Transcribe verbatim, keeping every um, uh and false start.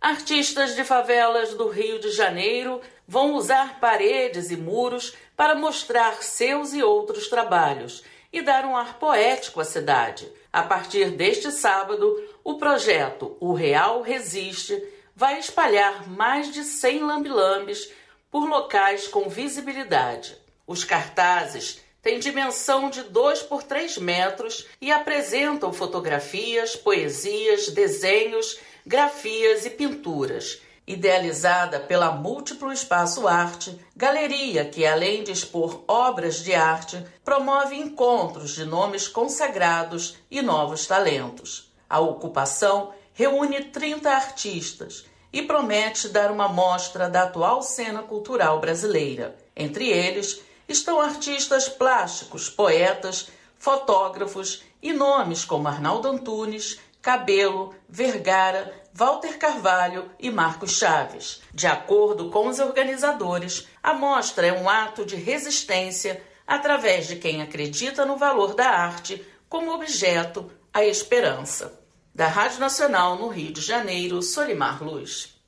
Artistas de favelas do Rio de Janeiro vão usar paredes e muros para mostrar seus e outros trabalhos e dar um ar poético à cidade. A partir deste sábado, o projeto O Real Resiste vai espalhar mais de cem lambe-lambes por locais com visibilidade. Os cartazes têm dimensão de dois por três metros e apresentam fotografias, poesias, desenhos, grafias e pinturas. Idealizada pela Múltiplo Espaço Arte, galeria que, além de expor obras de arte, promove encontros de nomes consagrados e novos talentos. A ocupação reúne trinta artistas e promete dar uma mostra da atual cena cultural brasileira. Entre eles estão artistas plásticos, poetas, fotógrafos e nomes como Arnaldo Antunes, Cabelo, Vergara, Walter Carvalho e Marcos Chaves. De acordo com os organizadores, a mostra é um ato de resistência através de quem acredita no valor da arte como objeto, a esperança. Da Rádio Nacional no Rio de Janeiro, Solimar Luz.